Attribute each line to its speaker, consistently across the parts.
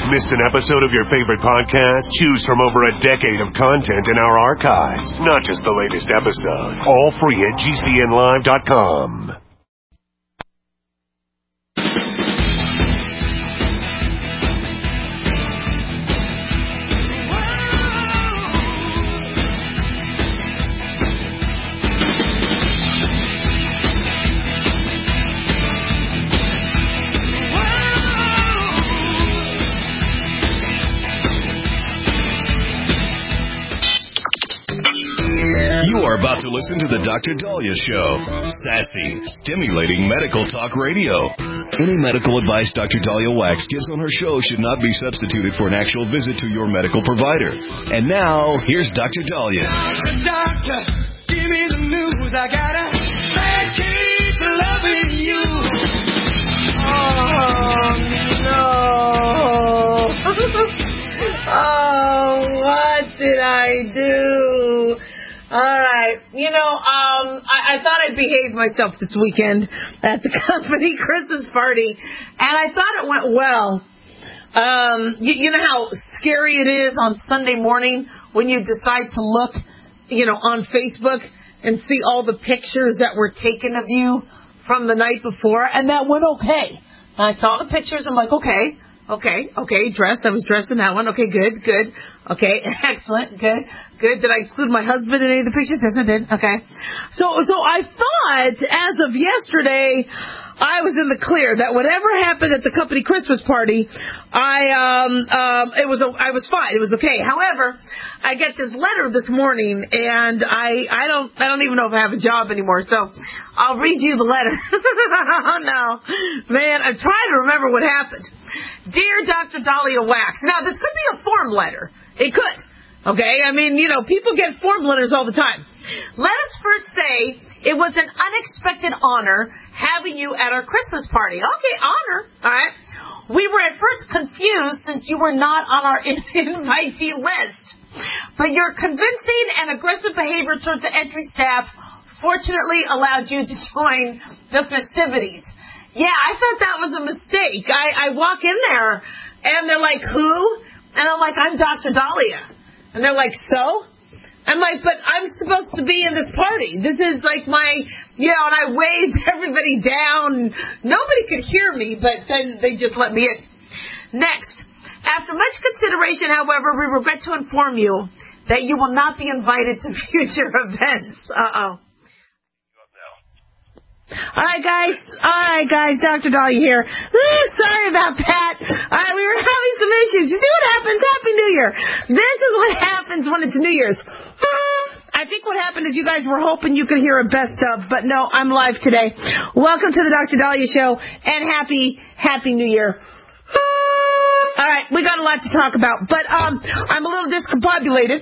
Speaker 1: Missed an episode of your favorite podcast? Choose from over a decade of content in our archives, not just the latest episode. All free at GCNlive.com.
Speaker 2: About to listen to the Dr. Dahlia Show. Sassy, stimulating medical talk radio. Any medical advice Dr. Dahlia Wax gives on her show should not be substituted for an actual visit to your medical provider. And now, here's Dr. Dahlia.
Speaker 3: Doctor, give me the news. I got a bad case of loving you. Oh, no. Oh, what did I do? All right. You know, I thought I'd behave myself this weekend at the company Christmas party, and I thought it went well. You know how scary it is on Sunday morning when you decide to look, on Facebook and see all the pictures that were taken of you from the night before, and that went okay. And I saw the pictures. I'm like, okay, dressed. I was dressed in that one. Okay, good. Okay, excellent, good. Did I include my husband in any of the pictures? Yes, I did. Okay. So I thought, as of yesterday, I was in the clear that whatever happened at the company Christmas party, I was fine. It was okay. However, I get this letter this morning, and I don't even know if I have a job anymore. So I'll read you the letter. Oh no, man! I'm trying to remember what happened. Dear Dr. Dahlia Wax. Now this could be a form letter. It could. Okay? I mean, people get form letters all the time. Let us first say it was an unexpected honor having you at our Christmas party. Okay, honor. All right. We were at first confused since you were not on our invitee list. But your convincing and aggressive behavior towards the entry staff fortunately allowed you to join the festivities. Yeah, I thought that was a mistake. I walk in there, and they're like, who? And I'm like, I'm Dr. Dahlia. And they're like, so? I'm like, but I'm supposed to be in this party. This is like my, and I waved everybody down. Nobody could hear me, but then they just let me in. Next, after much consideration, however, we regret to inform you that you will not be invited to future events. Uh-oh. All right, guys, Dr. Dahlia here. Sorry about that. All right, we were having some issues. You see what happens? Happy New Year. This is what happens when it's New Year's. I think what happened is you guys were hoping you could hear a best of, but no, I'm live today. Welcome to the Dr. Dahlia Show, and Happy New Year. All right, we got a lot to talk about, but I'm a little discombobulated.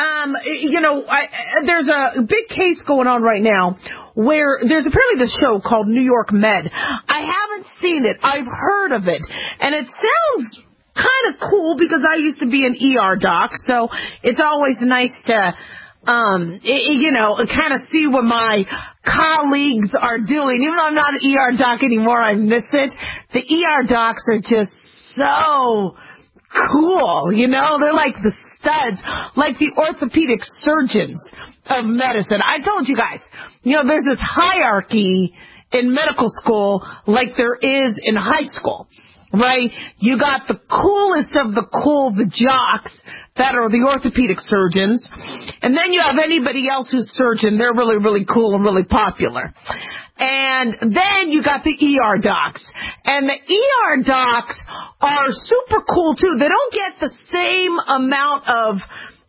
Speaker 3: There's a big case going on right now where there's apparently this show called New York Med. I haven't seen it. I've heard of it, and it sounds kind of cool because I used to be an ER doc, so it's always nice to kind of see what my colleagues are doing. Even though I'm not an ER doc anymore, I miss it. The ER docs are just so cool, they're like the studs, like the orthopedic surgeons of medicine. I told you guys, there's this hierarchy in medical school like there is in high school, right? You got the coolest of the cool, the jocks, that are the orthopedic surgeons, and then you have anybody else who's surgeon. They're really, really cool and really popular. And then you got the ER docs. And the ER docs are super cool, too. They don't get the same amount of,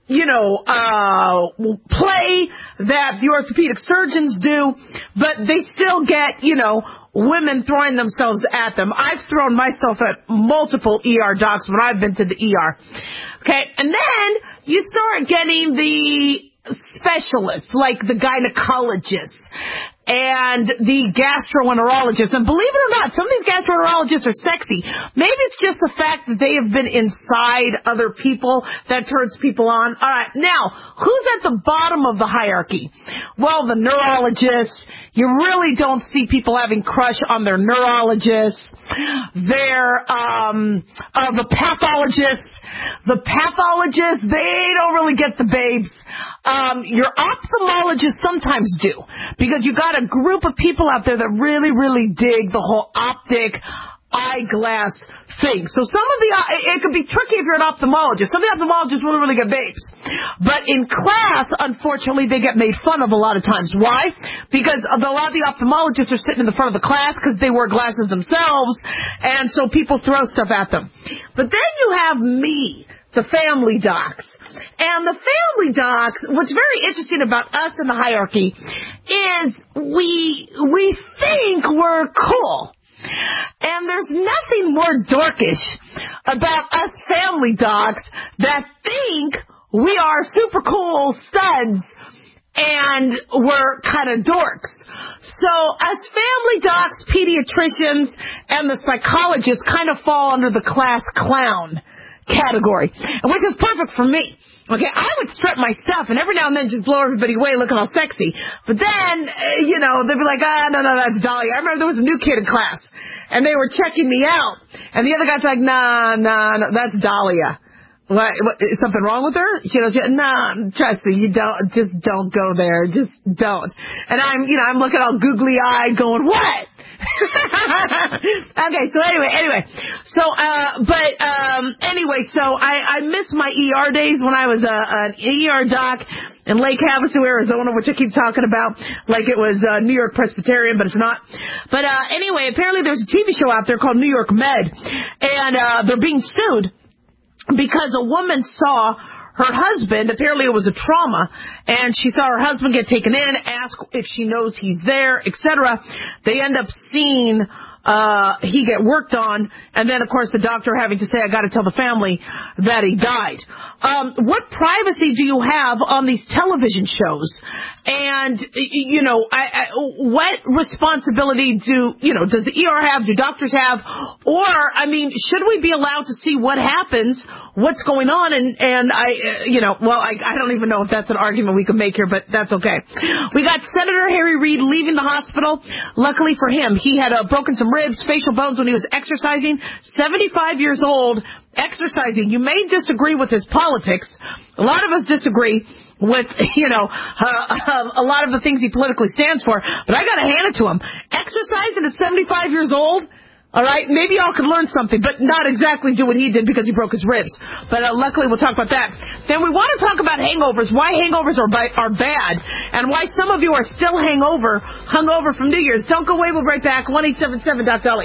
Speaker 3: play that the orthopedic surgeons do, but they still get, women throwing themselves at them. I've thrown myself at multiple ER docs when I've been to the ER. Okay, and then you start getting the specialists, like the gynecologists. and the gastroenterologist. And believe it or not, some of these gastroenterologists are sexy. Maybe it's just the fact that they have been inside other people that turns people on. All right, now, who's at the bottom of the hierarchy? Well, the neurologist. You really don't see people having crush on their neurologists. They're the pathologists. The pathologists, they don't really get the babes. Your ophthalmologists sometimes do, because you got a group of people out there that really, really dig the whole optic eyeglass thing. So some of it could be tricky if you're an ophthalmologist. Some of the ophthalmologists really, really get babes. But in class, unfortunately, they get made fun of a lot of times. Why? Because a lot of the ophthalmologists are sitting in the front of the class because they wear glasses themselves, and so people throw stuff at them. But then you have me, the family docs. And the family docs, what's very interesting about us in the hierarchy is we think we're cool. And there's nothing more dorkish about us family docs that think we are super cool studs and we're kind of dorks. So us family docs, pediatricians, and the psychologists kind of fall under the class clown category, which is perfect for me. Okay, I would strut my stuff and every now and then just blow everybody away looking all sexy. But then, they'd be like, no, that's Dahlia. I remember there was a new kid in class and they were checking me out. And the other guy's like, nah, that's Dahlia. What, is something wrong with her? She goes, nah, trust me, don't go there. Just don't. And I'm looking all googly eyed going, what? Okay, so anyway. So I miss my ER days when I was an ER doc in Lake Havasu, Arizona, which I keep talking about like it was New York Presbyterian, but it's not. But anyway, apparently there's a TV show out there called New York Med, and they're being sued because a woman saw her husband, apparently it was a trauma, and she saw her husband get taken in, ask if she knows he's there, etc. They end up seeing he get worked on, and then, of course, the doctor having to say, I got to tell the family that he died. What privacy do you have on these television shows? And, what responsibility does the ER have, do doctors have? Or, should we be allowed to see what happens, what's going on? And I don't even know if that's an argument we can make here, but that's okay. We got Senator Harry Reid leaving the hospital. Luckily for him, he had broken some ribs, facial bones when he was exercising. 75 years old, exercising. You may disagree with his politics. A lot of us disagree with, a lot of the things he politically stands for, but I gotta hand it to him. Exercising at 75 years old, all right, maybe y'all could learn something, but not exactly do what he did because he broke his ribs. But luckily, we'll talk about that. Then we want to talk about hangovers, why hangovers are bad, and why some of you are still hungover from New Year's. Don't go away, we'll be right back. 1-877-Doc-Dolly.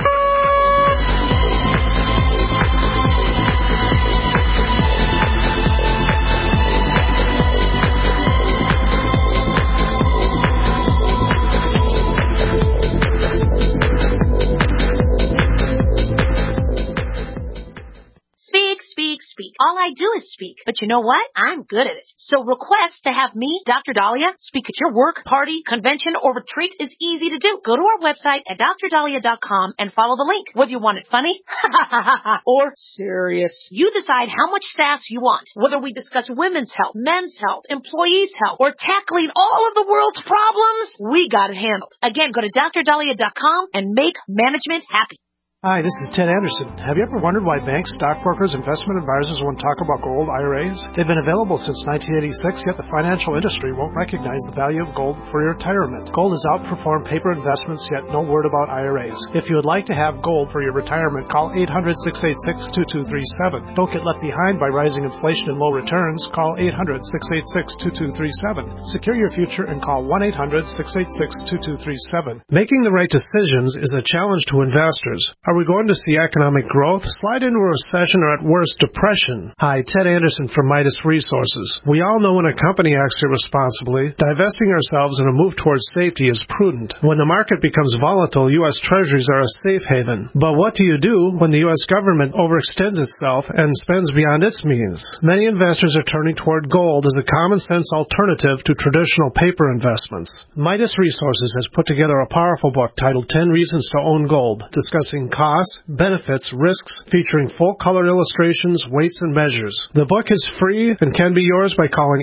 Speaker 4: Speak. All I do is speak. But you know what? I'm good at it. So request to have me, Dr. Dahlia, speak at your work, party, convention, or retreat is easy to do. Go to our website at drdahlia.com and follow the link. Whether you want it funny or serious, you decide how much sass you want. Whether we discuss women's health, men's health, employees' health, or tackling all of the world's problems, we got it handled. Again, go to drdahlia.com and make management happy.
Speaker 5: Hi, this is Ted Anderson. Have you ever wondered why banks, stockbrokers, investment advisors won't talk about gold IRAs? They've been available since 1986, yet the financial industry won't recognize the value of gold for your retirement. Gold has outperformed paper investments, yet no word about IRAs. If you would like to have gold for your retirement, call 800-686-2237. Don't get left behind by rising inflation and low returns. Call 800-686-2237. Secure your future and call 1-800-686-2237. Making the right decisions is a challenge to investors. Are we going to see economic growth, slide into a recession, or at worst, depression? Hi, Ted Anderson from Midas Resources. We all know when a company acts irresponsibly, divesting ourselves in a move towards safety is prudent. When the market becomes volatile, U.S. Treasuries are a safe haven. But what do you do when the U.S. government overextends itself and spends beyond its means? Many investors are turning toward gold as a common-sense alternative to traditional paper investments. Midas Resources has put together a powerful book titled 10 Reasons to Own Gold, discussing costs, benefits, risks, featuring full-color illustrations, weights, and measures. The book is free and can be yours by calling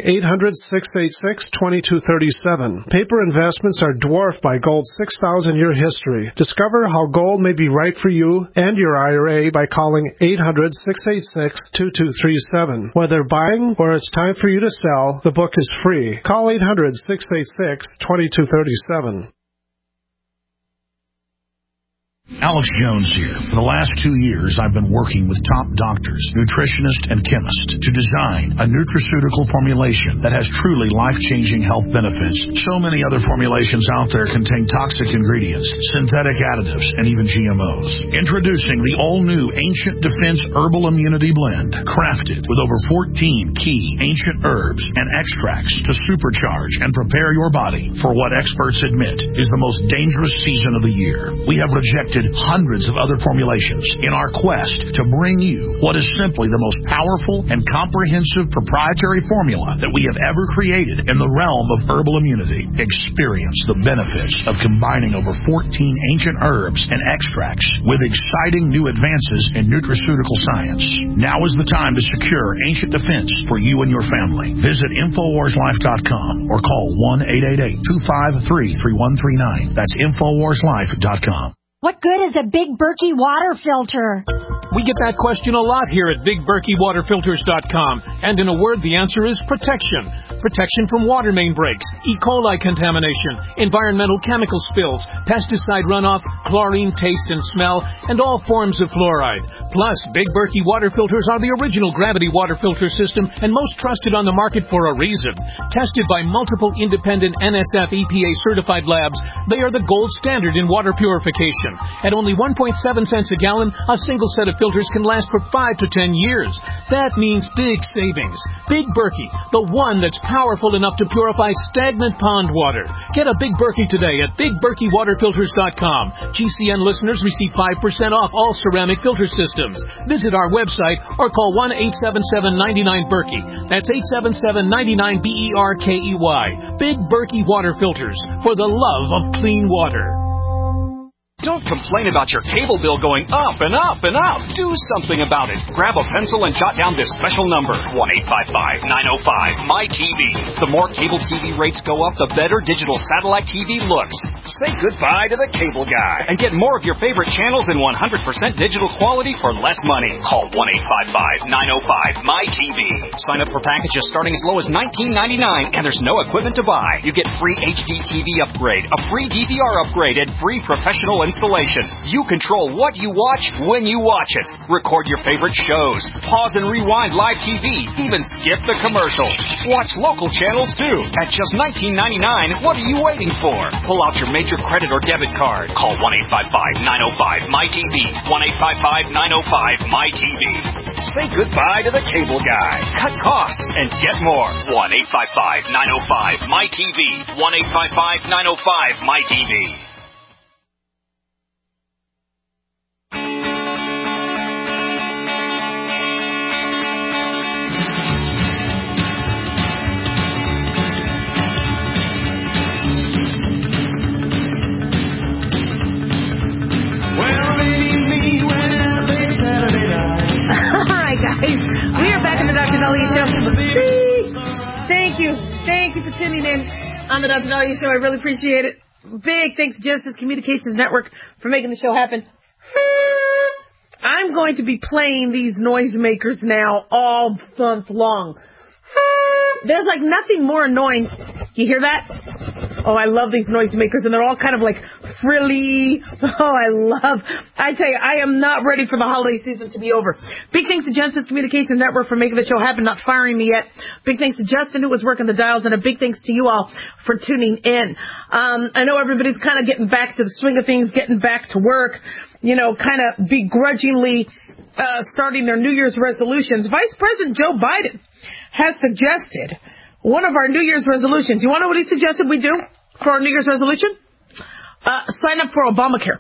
Speaker 5: 800-686-2237. Paper investments are dwarfed by gold's 6,000-year history. Discover how gold may be right for you and your IRA by calling 800-686-2237. Whether buying or it's time for you to sell, the book is free. Call 800-686-2237.
Speaker 6: Alex Jones here. For the last 2 years, I've been working with top doctors, nutritionists, and chemists to design a nutraceutical formulation that has truly life-changing health benefits. So many other formulations out there contain toxic ingredients, synthetic additives, and even GMOs. Introducing the all-new Ancient Defense Herbal Immunity Blend, crafted with over 14 key ancient herbs and extracts to supercharge and prepare your body for what experts admit is the most dangerous season of the year. We have rejected hundreds of other formulations in our quest to bring you what is simply the most powerful and comprehensive proprietary formula that we have ever created in the realm of herbal immunity. Experience the benefits of combining over 14 ancient herbs and extracts with exciting new advances in nutraceutical science. Now is the time to secure Ancient Defense for you and your family. Visit InfoWarsLife.com or call 1-888-253-3139. That's InfoWarsLife.com.
Speaker 7: What good is a Big Berkey water filter?
Speaker 8: We get that question a lot here at BigBerkeyWaterFilters.com. And in a word, the answer is protection. Protection from water main breaks, E. coli contamination, environmental chemical spills, pesticide runoff, chlorine taste and smell, and all forms of fluoride. Plus, Big Berkey water filters are the original gravity water filter system and most trusted on the market for a reason. Tested by multiple independent NSF EPA certified labs, they are the gold standard in water purification. At only 1.7 cents a gallon, a single set of filters can last for 5 to 10 years. That means big savings. Big Berkey, the one that's powerful enough to purify stagnant pond water. Get a Big Berkey today at BigBerkeyWaterFilters.com. GCN listeners receive 5% off all ceramic filter systems. Visit our website or call 1-877-99-BERKEY. That's 877-99-BERKEY. Big Berkey Water Filters, for the love of clean water.
Speaker 9: Don't complain about your cable bill going up and up and up. Do something about it. Grab a pencil and jot down this special number, 1-855-905-MY-TV. The more cable TV rates go up, the better digital satellite TV looks. Say goodbye to the cable guy and get more of your favorite channels in 100% digital quality for less money. Call 1-855-905-MY-TV. Sign up for packages starting as low as $19.99, and there's no equipment to buy. You get free HD TV upgrade, a free DVR upgrade, and free professional installation. You control what you watch when you watch it. Record your favorite shows. Pause and rewind live TV. Even skip the commercials. Watch local channels too. At just $19.99, what are you waiting for? Pull out your major credit or debit card. Call 1-855-905-MY-TV. 1-855-905-MY-TV. Say goodbye to the cable guy. Cut costs and get more. 1-855-905-MY-TV. 1-855-905-MY-TV.
Speaker 3: Thank you for tuning in on the Dr. Dahlia Show. I really appreciate it. Big thanks to Genesis Communications Network for making the show happen. I'm going to be playing these noisemakers now all month long. There's like nothing more annoying. You hear that? Oh, I love these noisemakers, and they're all kind of like frilly. I tell you, I am not ready for the holiday season to be over. Big thanks to Genesis Communications Network for making the show happen, not firing me yet. Big thanks to Justin, who was working the dials, and a big thanks to you all for tuning in. I know everybody's kind of getting back to the swing of things, getting back to work, kind of begrudgingly starting their New Year's resolutions. Vice President Joe Biden has suggested one of our New Year's resolutions. You want to know what he suggested we do for our New Year's resolution? Sign up for Obamacare.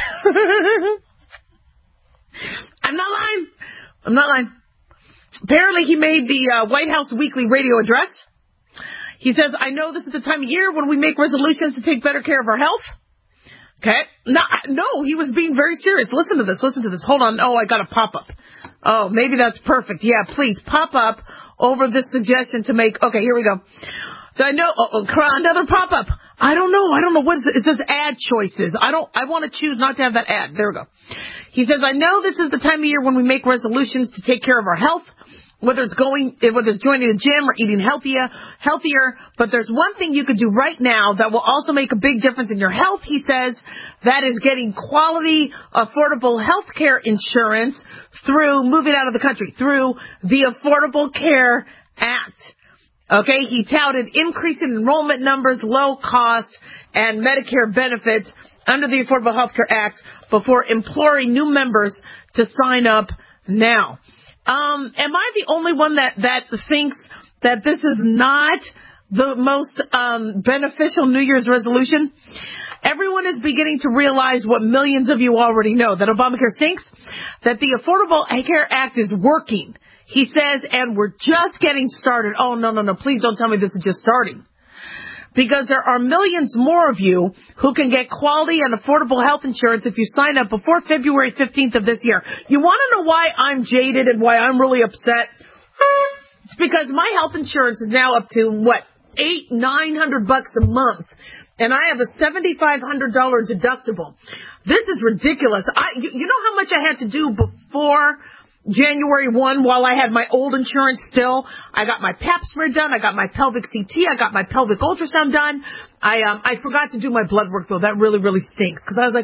Speaker 3: I'm not lying. Apparently he made the White House weekly radio address. He says, I know this is the time of year when we make resolutions to take better care of our health. Okay? No, he was being very serious. Listen to this. Hold on. Oh, I got a pop-up. Oh, maybe that's perfect. Yeah, please pop up over this suggestion to make. Okay, here we go. I know. Another pop-up. I don't know. What is it? It says ad choices. I want to choose not to have that ad. There we go. He says, I know this is the time of year when we make resolutions to take care of our health, whether it's joining the gym or eating healthier, but there's one thing you could do right now that will also make a big difference in your health, he says, that is getting quality, affordable health care insurance through moving out of the country, through the Affordable Care Act. Okay, he touted increasing enrollment numbers, low cost, and Medicare benefits under the Affordable Health Care Act before imploring new members to sign up now. Am I the only one that thinks that this is not the most beneficial New Year's resolution? Everyone is beginning to realize what millions of you already know, that Obamacare stinks, that the Affordable Care Act is working. He says, and we're just getting started. Oh, no, please don't tell me this is just starting. Because there are millions more of you who can get quality and affordable health insurance if you sign up before February 15th of this year. You want to know why I'm jaded and why I'm really upset? It's because my health insurance is now up to, $800-900 a month. And I have a $7,500 deductible. This is ridiculous. You know how much I had to do before January 1 while I had my old insurance still? I got my pap smear done. I got my pelvic CT. I got my pelvic ultrasound done. I forgot to do my blood work, though. That really, really stinks because I was like,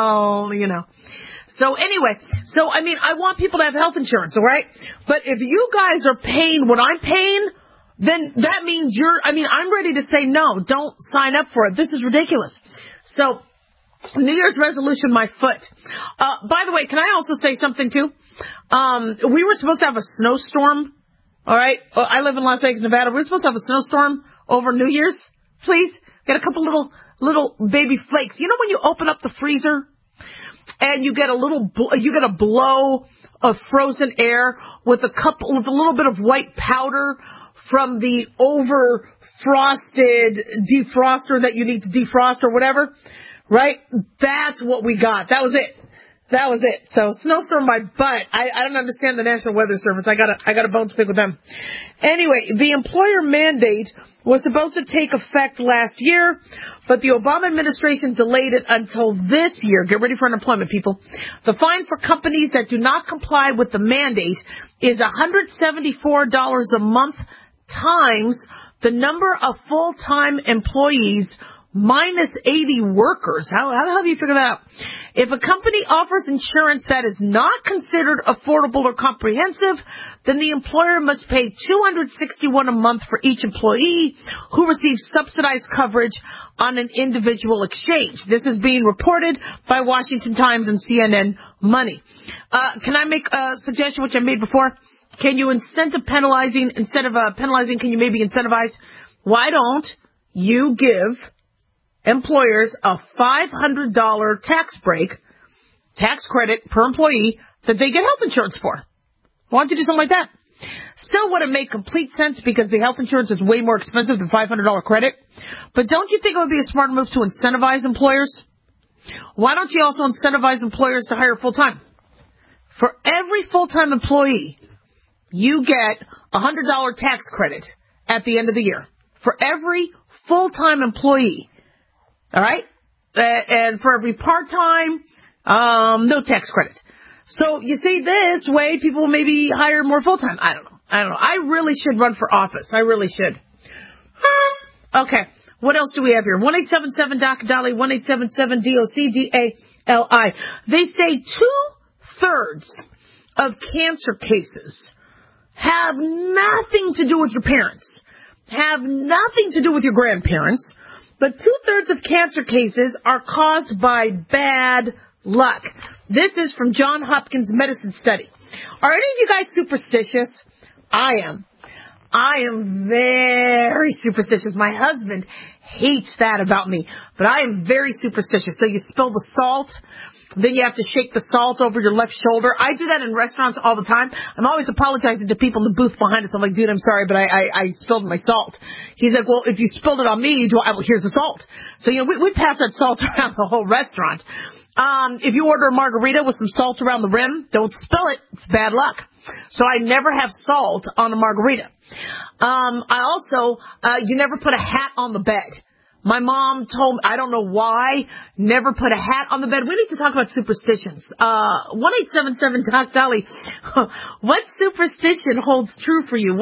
Speaker 3: So anyway, I want people to have health insurance, all right? But if you guys are paying what I'm paying, then that means I'm ready to say no, don't sign up for it. This is ridiculous. So, New Year's resolution, my foot. By the way, can I also say something too? We were supposed to have a snowstorm, all right? I live in Las Vegas, Nevada. We were supposed to have a snowstorm over New Year's. Please, get a couple little baby flakes. You know when you open up the freezer and you get a blow of frozen air with a little bit of white powder from the over-frosted defroster that you need to defrost or whatever, right? That's what we got. That was it. So snowstorm my butt. I don't understand the National Weather Service. I got a bone to pick with them. Anyway, the employer mandate was supposed to take effect last year, but the Obama administration delayed it until this year. Get ready for unemployment, people. The fine for companies that do not comply with the mandate is $174 a month times the number of full-time employees minus 80 workers. How the hell do you figure that out? If a company offers insurance that is not considered affordable or comprehensive, then the employer must pay $261 a month for each employee who receives subsidized coverage on an individual exchange. This is being reported by Washington Times and CNN Money. Can I make a suggestion, which I made before? Can you instead of penalizing, can you maybe incentivize? Why don't you give employers a $500 tax credit per employee that they get health insurance for? Why don't you do something like that? Still wouldn't make complete sense because the health insurance is way more expensive than $500 credit. But don't you think it would be a smart move to incentivize employers? Why don't you also incentivize employers to hire full-time? For every full-time employee, you get a $100 tax credit at the end of the year. For every full-time employee. All right? And for every part-time, no tax credit. So you see, this way people will maybe hire more full-time. I don't know. I really should run for office. I really should. Okay. What else do we have here? 1-877-DOC-DOLLY, 1-877-DOC-DALI. They say 2/3 of cancer cases have nothing to do with your parents, have nothing to do with your grandparents, but 2/3 of cancer cases are caused by bad luck. This is from Johns Hopkins Medicine Study. Are any of you guys superstitious? I am. I am very superstitious. My husband hates that about me, but I am very superstitious. So you spill the salt, then you have to shake the salt over your left shoulder. I do that in restaurants all the time. I'm always apologizing to people in the booth behind us. I'm like, dude, I'm sorry, but I spilled my salt. He's like, well, if you spilled it on me, here's the salt. So, we pass that salt around the whole restaurant. If you order a margarita with some salt around the rim, don't spill it. It's bad luck. So I never have salt on a margarita. I also, you never put a hat on the bed. My mom told me, I don't know why, never put a hat on the bed. We need to talk about superstitions. 1-877-DOC-DOLLY. What superstition holds true for you?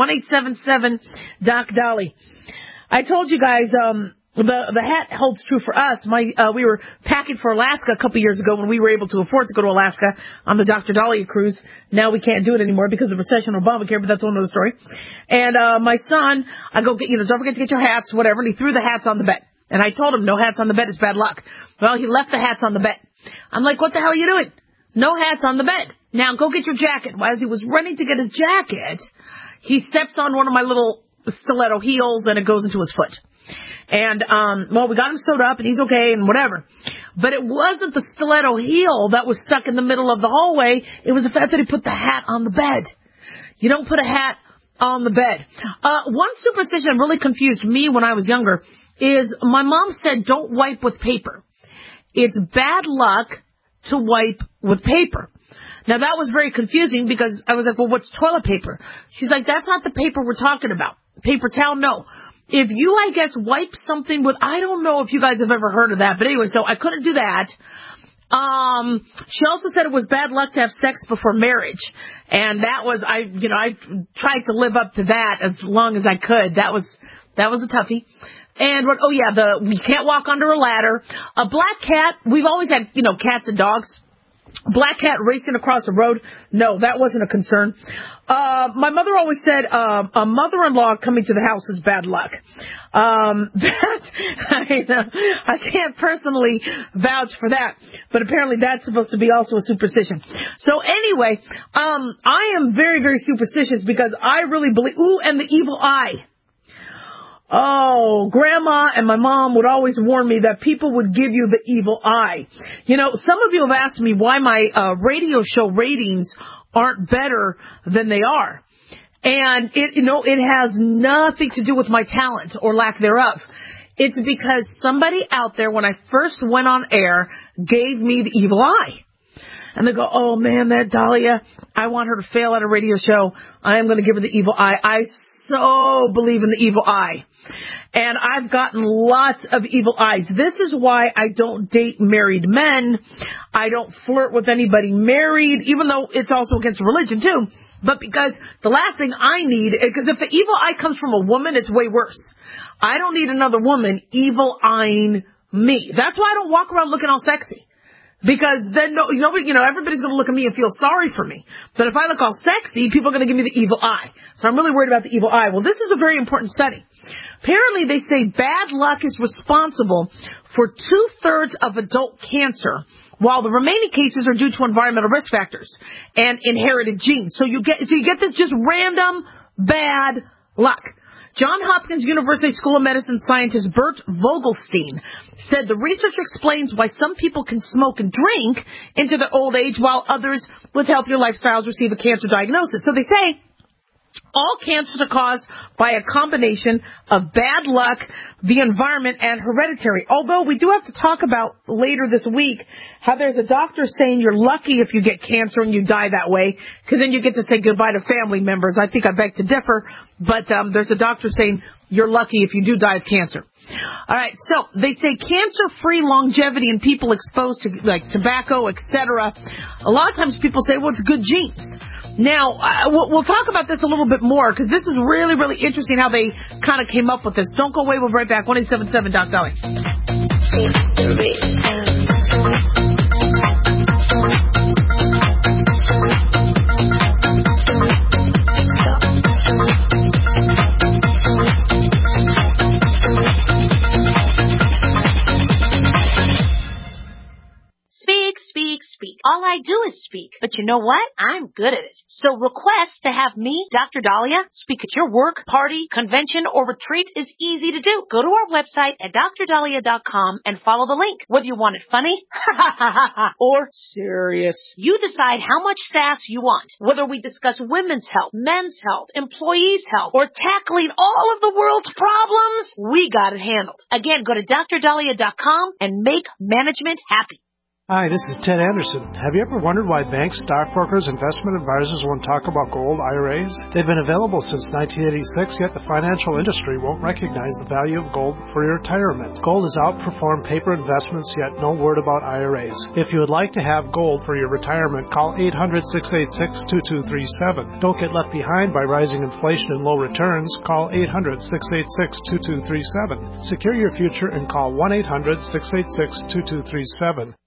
Speaker 3: 1-877-DOC-DOLLY. I told you guys, the hat holds true for us. We were packing for Alaska a couple years ago when we were able to afford to go to Alaska on the Dr. Dahlia cruise. Now we can't do it anymore because of recession or Obamacare, but that's another story. And my son, I go get, don't forget to get your hats, whatever, and he threw the hats on the bed. And I told him, no hats on the bed is bad luck. Well, he left the hats on the bed. I'm like, what the hell are you doing? No hats on the bed. Now go get your jacket. Well, as he was running to get his jacket, he steps on one of my little stiletto heels and it goes into his foot. And, we got him sewed up and he's okay and whatever. But it wasn't the stiletto heel that was stuck in the middle of the hallway. It was the fact that he put the hat on the bed. You don't put a hat on the bed. One superstition that really confused me when I was younger is my mom said don't wipe with paper. It's bad luck to wipe with paper. Now that was very confusing because I was like, well, what's toilet paper? She's like, that's not the paper we're talking about. Paper towel, no. If you, I guess, wipe something with, I don't know if you guys have ever heard of that, but anyway, so I couldn't do that. She also said it was bad luck to have sex before marriage. And that was, I tried to live up to that as long as I could. That was a toughie. And we can't walk under a ladder. A black cat, we've always had, cats and dogs. Black cat racing across the road. No, that wasn't a concern. My mother always said, a mother-in-law coming to the house is bad luck. I can't personally vouch for that, but apparently that's supposed to be also a superstition. So anyway, I am very, very superstitious because I really believe, and the evil eye. Oh, Grandma and my mom would always warn me that people would give you the evil eye. Some of you have asked me why my radio show ratings aren't better than they are. And it has nothing to do with my talent or lack thereof. It's because somebody out there, when I first went on air, gave me the evil eye. And they go, oh man, that Dahlia, I want her to fail at a radio show. I am going to give her the evil eye. I so believe in the evil eye. And I've gotten lots of evil eyes. This is why I don't date married men. I don't flirt with anybody married, even though it's also against religion too. But because the last thing I need, because if the evil eye comes from a woman, it's way worse. I don't need another woman evil eyeing me. That's why I don't walk around looking all sexy. Because then everybody's going to look at me and feel sorry for me. But if I look all sexy, people are going to give me the evil eye. So I'm really worried about the evil eye. Well, this is a very important study. Apparently, they say bad luck is responsible for 2/3 of adult cancer, while the remaining cases are due to environmental risk factors and inherited genes. So you get this just random bad luck. Johns Hopkins University School of Medicine scientist Bert Vogelstein said the research explains why some people can smoke and drink into their old age while others with healthier lifestyles receive a cancer diagnosis. So they say all cancers are caused by a combination of bad luck, the environment, and hereditary. Although we do have to talk about later this week how there's a doctor saying you're lucky if you get cancer and you die that way, because then you get to say goodbye to family members. I think I beg to differ, but there's a doctor saying you're lucky if you do die of cancer. All right, so they say cancer-free longevity in people exposed to like tobacco, etc. A lot of times people say, well, it's good genes. Now, we'll talk about this a little bit more because this is really, really interesting how they kind of came up with this. Don't go away. We'll be right back. 1-877 Doc Dolly.
Speaker 4: Speak. All I do is speak. But you know what? I'm good at it. So request to have me, Dr. Dahlia, speak at your work, party, convention, or retreat is easy to do. Go to our website at drdahlia.com and follow the link. Whether you want it funny or serious, you decide how much sass you want. Whether we discuss women's health, men's health, employees' health, or tackling all of the world's problems, we got it handled. Again, go to drdahlia.com and make management happy.
Speaker 5: Hi, this is Ted Anderson. Have you ever wondered why banks, stockbrokers, investment advisors won't talk about gold IRAs? They've been available since 1986, yet the financial industry won't recognize the value of gold for your retirement. Gold has outperformed paper investments, yet no word about IRAs. If you would like to have gold for your retirement, call 800-686-2237. Don't get left behind by rising inflation and low returns. Call 800-686-2237. Secure your future and call 1-800-686-2237.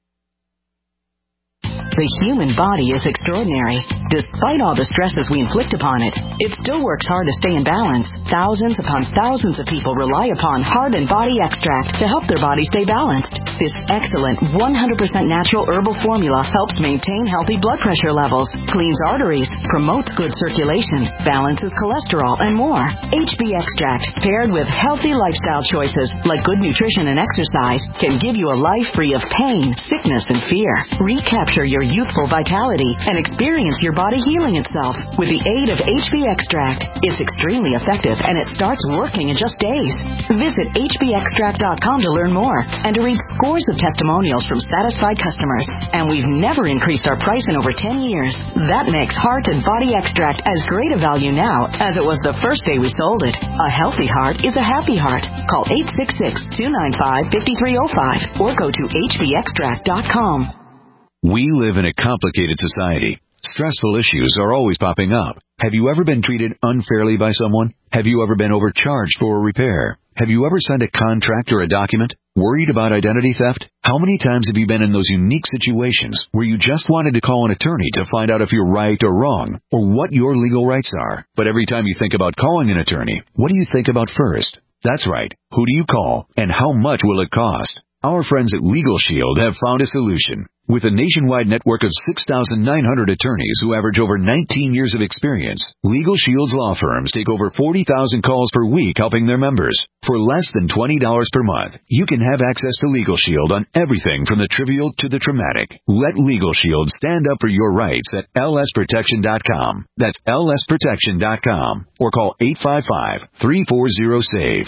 Speaker 10: The human body is extraordinary. Despite all the stresses we inflict upon it, it still works hard to stay in balance. Thousands upon thousands of people rely upon Heart and Body Extract to help their body stay balanced. This excellent 100% natural herbal formula helps maintain healthy blood pressure levels, cleans arteries, promotes good circulation, balances cholesterol, and more. HB Extract, paired with healthy lifestyle choices like good nutrition and exercise, can give you a life free of pain, sickness, and fear. Recapture your youthful vitality and experience your body healing itself with the aid of HB Extract. It's extremely effective and it starts working in just days. Visit hbextract.com to learn more and to read scores of testimonials from satisfied customers. And we've never increased our price in over 10 years. That makes Heart and Body Extract as great a value now as it was the first day we sold it. A healthy heart is a happy heart. Call 866-295-5305 or go to hbextract.com.
Speaker 11: We live in a complicated society. Stressful issues are always popping up. Have you ever been treated unfairly by someone? Have you ever been overcharged for a repair? Have you ever signed a contract or a document? Worried about identity theft? How many times have you been in those unique situations where you just wanted to call an attorney to find out if you're right or wrong, or what your legal rights are? But every time you think about calling an attorney, what do you think about first? That's right. Who do you call, and how much will it cost? Our friends at Legal Shield have found a solution. With a nationwide network of 6,900 attorneys who average over 19 years of experience, Legal Shield's law firms take over 40,000 calls per week helping their members. For less than $20 per month, you can have access to Legal Shield on everything from the trivial to the traumatic. Let Legal Shield stand up for your rights at lsprotection.com. That's lsprotection.com. Or call 855-340-SAVE,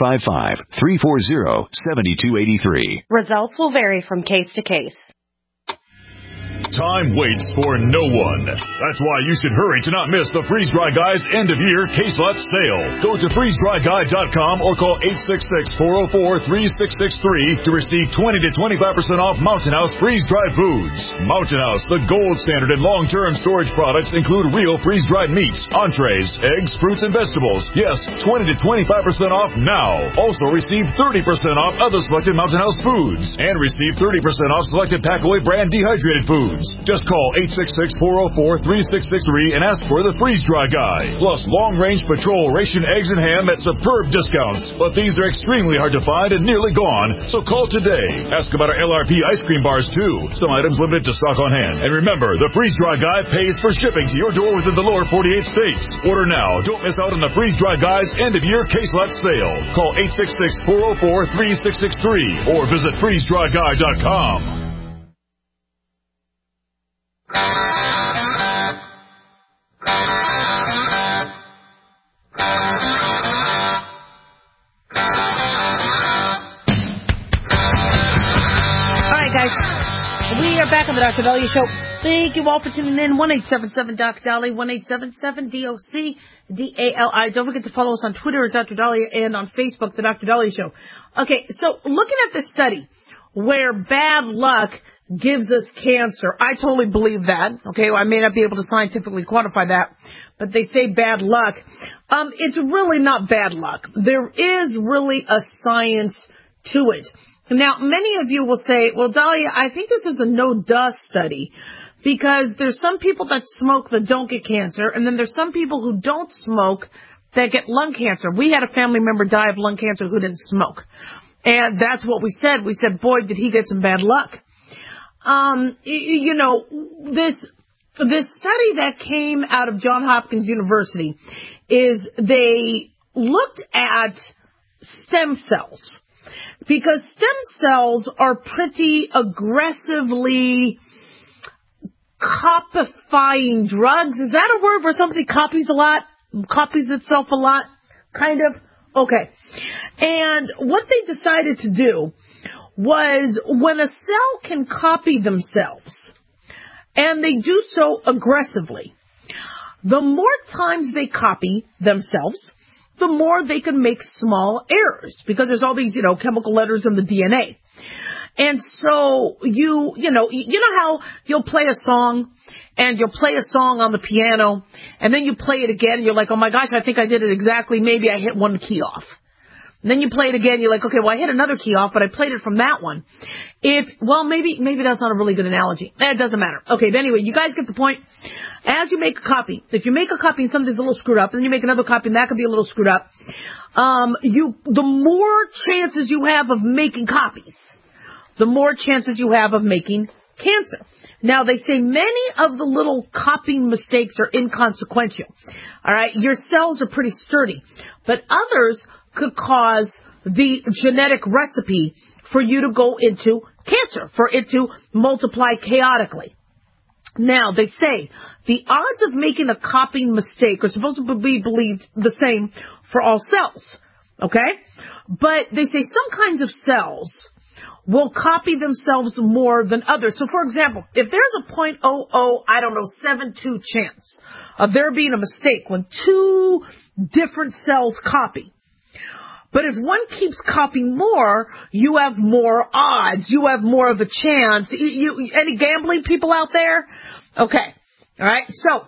Speaker 11: 855-340-7283.
Speaker 12: Results will vary from case to case.
Speaker 13: Time waits for no one. That's why you should hurry to not miss the Freeze Dry Guy's end-of-year case lot sale. Go to freezedryguy.com or call 866-404-3663 to receive 20 to 25% off Mountain House freeze-dried foods. Mountain House, the gold standard in long-term storage products, include real freeze-dried meats, entrees, eggs, fruits, and vegetables. Yes, 20 to 25% off now. Also receive 30% off other selected Mountain House foods and receive 30% off selected Packaway brand dehydrated foods. Just call 866-404-3663 and ask for the Freeze Dry Guy. Plus long-range patrol ration eggs and ham at superb discounts. But these are extremely hard to find and nearly gone, so call today. Ask about our LRP ice cream bars too. Some items limited to stock on hand. And remember, the Freeze Dry Guy pays for shipping to your door within the lower 48 states. Order now. Don't miss out on the Freeze Dry Guy's end-of-year case lot sale. Call 866-404-3663 or visit freezedryguy.com.
Speaker 3: All right, guys. We are back on the Dr. Dahlia Show. Thank you all for tuning in. 1-877-DOC-DALI, 1-877-DOC-DALI. Don't forget to follow us on Twitter at Dr. Dahlia and on Facebook, The Dr. Dahlia Show. Okay, so looking at this study where bad luck gives us cancer. I totally believe that. Okay, well, I may not be able to scientifically quantify that, but they say bad luck. It's really not bad luck. There is really a science to it. Now, many of you will say, well, Dahlia, I think this is a no-duh study, because there's some people that smoke that don't get cancer, and then there's some people who don't smoke that get lung cancer. We had a family member die of lung cancer who didn't smoke. And that's what we said. We said, boy, did he get some bad luck. This study that came out of Johns Hopkins University is they looked at stem cells, because stem cells are pretty aggressively copifying drugs. Is that a word where somebody copies itself a lot? Kind of? Okay. And what they decided to do was, when a cell can copy themselves, and they do so aggressively, the more times they copy themselves, the more they can make small errors, because there's all these, chemical letters in the DNA. And so you know how you'll play a song, and you'll play a song on the piano, and then you play it again, and you're like, oh my gosh, I think I did it exactly. Maybe I hit one key off. And then you play it again, you're like, okay, well, I hit another key off, but I played it from that one. Maybe that's not a really good analogy. It doesn't matter. Okay, but anyway, you guys get the point. As you make a copy, if you make a copy and something's a little screwed up, and then you make another copy and that could be a little screwed up, the more chances you have of making copies, the more chances you have of making cancer. Now, they say many of the little copying mistakes are inconsequential. All right, your cells are pretty sturdy, but others could cause the genetic recipe for you to go into cancer, for it to multiply chaotically. Now, they say the odds of making a copying mistake are supposed to be believed the same for all cells, okay? But they say some kinds of cells will copy themselves more than others. So, for example, if there's a 0.0072 chance of there being a mistake when two different cells copy, but if one keeps copying more, you have more odds. You have more of a chance. Any gambling people out there? Okay. All right. So,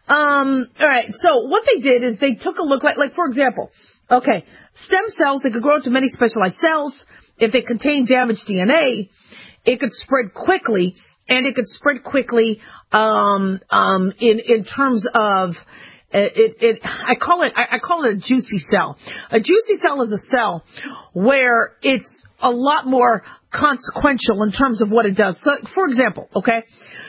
Speaker 3: So what they did is they took a look like for example, okay, stem cells, they could grow into many specialized cells. If they contain damaged DNA, it could spread quickly, and it could spread quickly, in terms of, I call it a juicy cell. A juicy cell is a cell where it's a lot more consequential in terms of what it does. So, for example, okay,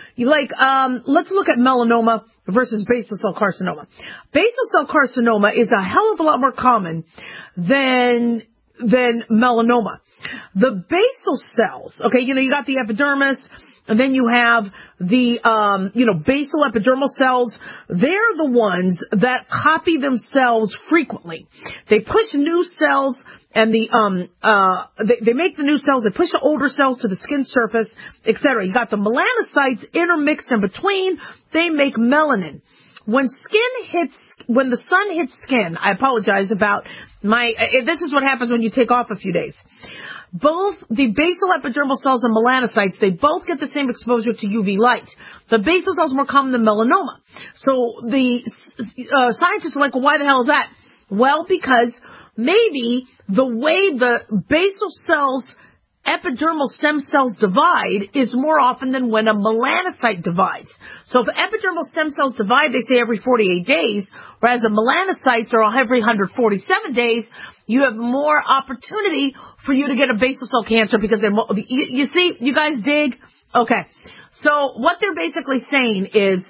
Speaker 3: let's look at melanoma versus basal cell carcinoma. Basal cell carcinoma is a hell of a lot more common than melanoma. The basal cells, okay, you got the epidermis, and then you have the, basal epidermal cells. They're the ones that copy themselves frequently. They push new cells, and they make the new cells, they push the older cells to the skin surface, etc. You got the melanocytes intermixed in between. They make melanin. When the sun hits skin, I apologize about this is what happens when you take off a few days. Both the basal epidermal cells and melanocytes, they both get the same exposure to UV light. The basal cells are more common than melanoma. So the scientists are like, well, why the hell is that? Well, because maybe the way the basal cells, epidermal stem cells divide is more often than when a melanocyte divides. So if epidermal stem cells divide, they say every 48 days, whereas the melanocytes are every 147 days, you have more opportunity for you to get a basal cell cancer because you see, you guys dig? Okay. So what they're basically saying is,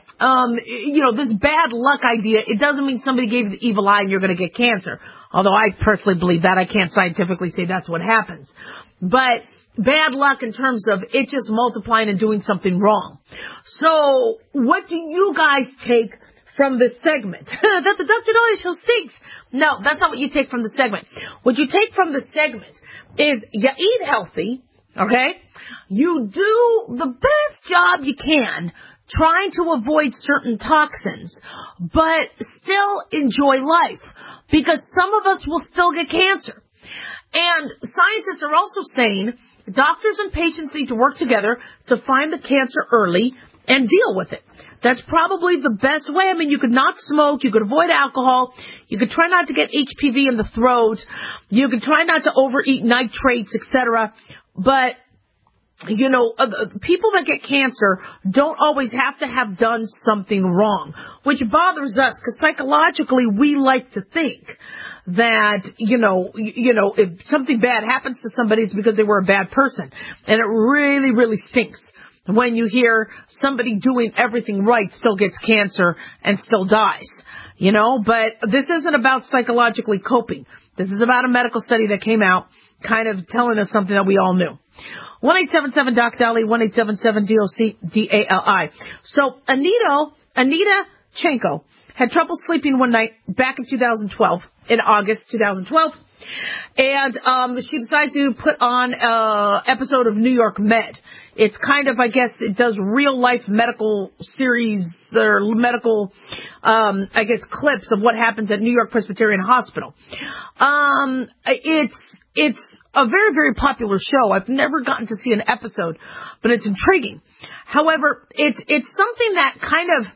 Speaker 3: this bad luck idea, it doesn't mean somebody gave you the evil eye and you're going to get cancer. Although I personally believe that. I can't scientifically say that's what happens. But bad luck in terms of it just multiplying and doing something wrong. So what do you guys take from this segment? That the Dr. Dahlia Show stinks. No, that's not what you take from the segment. What you take from the segment is you eat healthy, okay? You do the best job you can trying to avoid certain toxins, but still enjoy life, because some of us will still get cancer. And scientists are also saying Doctors and patients need to work together to find the cancer early and deal with it. That's probably the best way. I mean, you could not smoke. You could avoid alcohol. You could try not to get HPV in the throat. You could try not to overeat nitrates, etc. But, you know, people that get cancer don't always have to have done something wrong, which bothers us because psychologically we like to think that, you know, if something bad happens to somebody, it's because they were a bad person. And it really, really stinks when you hear somebody doing everything right still gets cancer and still dies, you know. But this isn't about psychologically coping. This is about a medical study that came out kind of telling us something that we all knew. 1-877-DOC-DALI, 1-877-DOC-DALI. So Anita Chenko had trouble sleeping one night back in 2012, in August 2012. And she decided to put on an episode of New York Med. It's kind of, I guess, it does real-life medical series or medical, I guess, clips of what happens at New York Presbyterian Hospital. It's a very, very popular show. I've never gotten to see an episode, but it's intriguing. However, it's something that kind of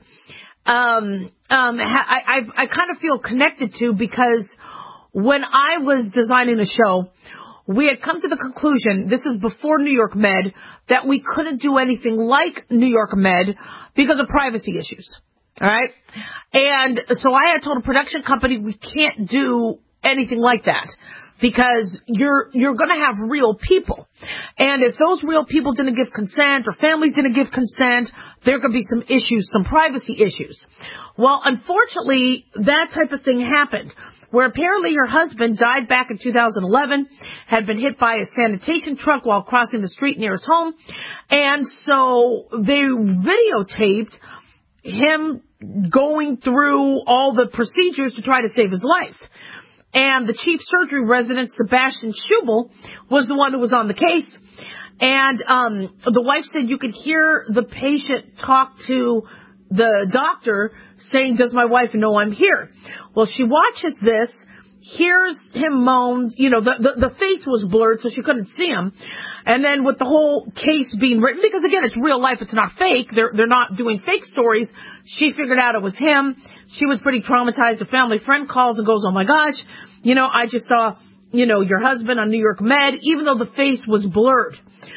Speaker 3: I kind of feel connected to because when I was designing a show, we had come to the conclusion, this is before New York Med, that we couldn't do anything like New York Med because of privacy issues. All right? And so I had told a production company we can't do anything like that because you're going to have real people. And if those real people didn't give consent or families didn't give consent, there could be some issues, some privacy issues. Well, unfortunately, that type of thing happened, where apparently her husband died back in 2011, had been hit by a sanitation truck while crossing the street near his home. And so they videotaped him going through all the procedures to try to save his life. And the chief surgery resident, Sebastian Schubel, was the one who was on the case. And the wife said you could hear the patient talk to the doctor saying, "Does my wife know I'm here?" Well, she watches this, hears him moan. You know, the face was blurred, so she couldn't see him. And then with the whole case being written, because again, it's real life, it's not fake. They're not doing fake stories. She figured out it was him. She was pretty traumatized. A family friend calls and goes, "Oh my gosh, you know, I just saw, you know, your husband on New York Med," even though the face was blurred.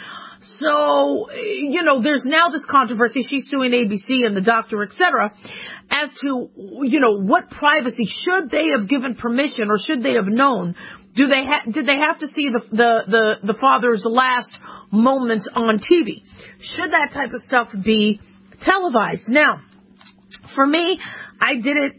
Speaker 3: So, you know, there's now this controversy. She's suing ABC and the doctor, etc., as to, you know, what privacy should they have given permission or should they have known? Did they have to see the father's last moments on TV? Should that type of stuff be televised? Now, for me, I didn't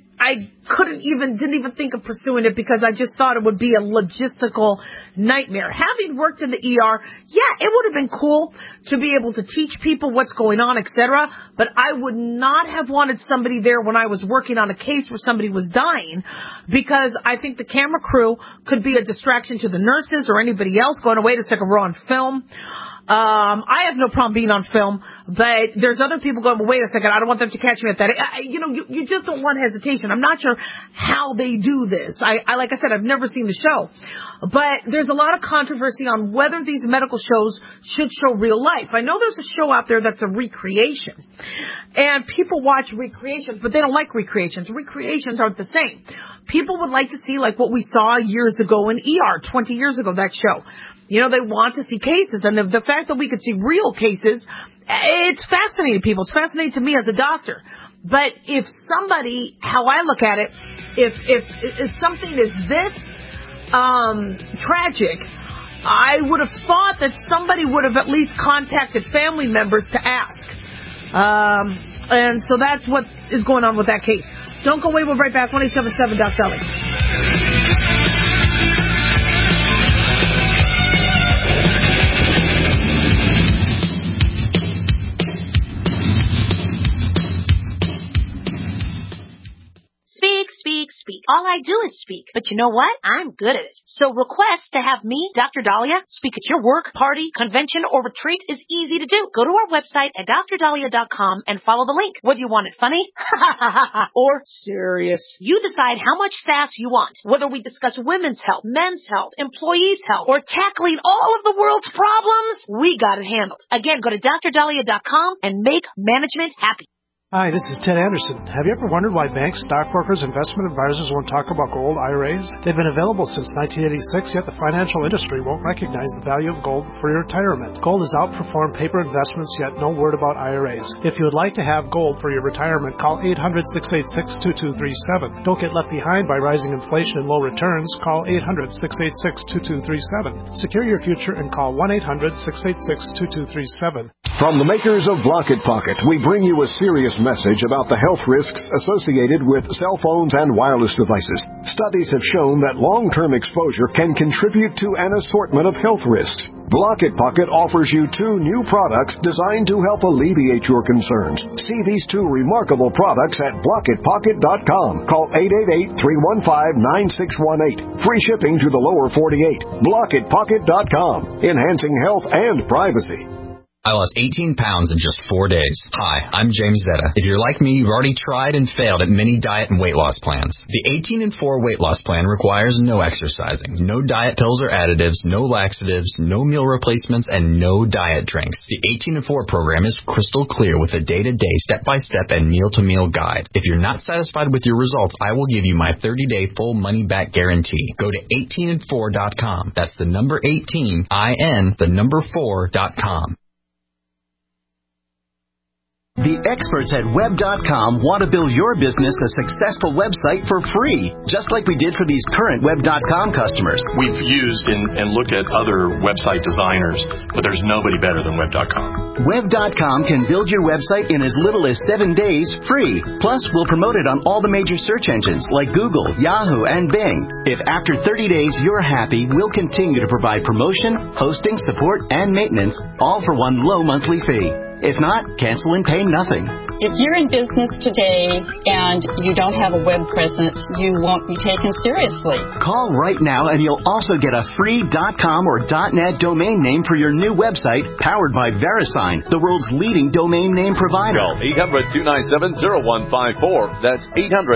Speaker 3: even think of pursuing it because I just thought it would be a logistical nightmare. Having worked in the ER, yeah, it would have been cool to be able to teach people what's going on, etc., but I would not have wanted somebody there when I was working on a case where somebody was dying, because I think the camera crew could be a distraction to the nurses or anybody else going, "Wait a second, we're on film." I have no problem being on film, but there's other people going, "Well, wait a second, I don't want them to catch me at that." You just don't want hesitation. I'm not sure how they do this. Like I said, I've never seen the show, but there's a lot of controversy on whether these medical shows should show real life. I know there's a show out there that's a recreation, and people watch recreations, but they don't like recreations. Recreations aren't the same. People would like to see like what we saw years ago in ER, 20 years ago, that show. You know, they want to see cases, and the fact that we could see real cases, it's fascinating to people. It's fascinating to me as a doctor. But if somebody, how I look at it, if something is this tragic, I would have thought that somebody would have at least contacted family members to ask. And so that's what is going on with that case. Don't go away. We'll be right back. 1-877-DOC-DALI.
Speaker 4: speak, speak. All I do is speak. But you know what? I'm good at it. So request to have me, Dr. Dahlia, speak at your work, party, convention, or retreat is easy to do. Go to our website at drdahlia.com and follow the link. Whether you want it funny or serious, you decide how much sass you want. Whether we discuss women's health, men's health, employees' health, or tackling all of the world's problems, we got it handled. Again, go to drdahlia.com and make management happy.
Speaker 5: Hi, this is Ted Anderson. Have you ever wondered why banks, stockbrokers, investment advisors won't talk about gold IRAs? They've been available since 1986, yet the financial industry won't recognize the value of gold for your retirement. Gold has outperformed paper investments, yet no word about IRAs. If you would like to have gold for your retirement, call 800-686-2237. Don't get left behind by rising inflation and low returns. Call 800-686-2237. Secure your future and call 1-800-686-2237.
Speaker 14: From the makers of Block It Pocket, we bring you a serious message about the health risks associated with cell phones and wireless devices. Studies have shown that long-term exposure can contribute to an assortment of health risks. Block It Pocket offers you 2 new products designed to help alleviate your concerns. See these 2 remarkable products at blockitpocket.com. Call 888-315-9618. Free shipping to the lower 48. Blockitpocket.com. Enhancing health and privacy.
Speaker 15: I lost 18 pounds in just 4 days. Hi, I'm James Zeta. If you're like me, you've already tried and failed at many diet and weight loss plans. The 18 and 4 weight loss plan requires no exercising, no diet pills or additives, no laxatives, no meal replacements, and no diet drinks. The 18 and 4 program is crystal clear with a day-to-day, step-by-step, and meal-to-meal guide. If you're not satisfied with your results, I will give you my 30-day full money-back guarantee. Go to 18and4.com. That's the number 18, I-N, the number 4.com.
Speaker 16: The experts at Web.com want to build your business a successful website for free, just like we did for these current Web.com customers.
Speaker 17: We've used and looked at other website designers, but there's nobody better than Web.com.
Speaker 16: Web.com can build your website in as little as 7 days free. Plus, we'll promote it on all the major search engines like Google, Yahoo, and Bing. If after 30 days you're happy, we'll continue to provide promotion, hosting, support, and maintenance, all for one low monthly fee. If not, cancel and pay nothing.
Speaker 18: If you're in business today and you don't have a web presence, you won't be taken seriously.
Speaker 16: Call right now and you'll also get a free .com or .net domain name for your new website powered by VeriSign, the world's leading domain name provider.
Speaker 19: Call 800-297-0154. That's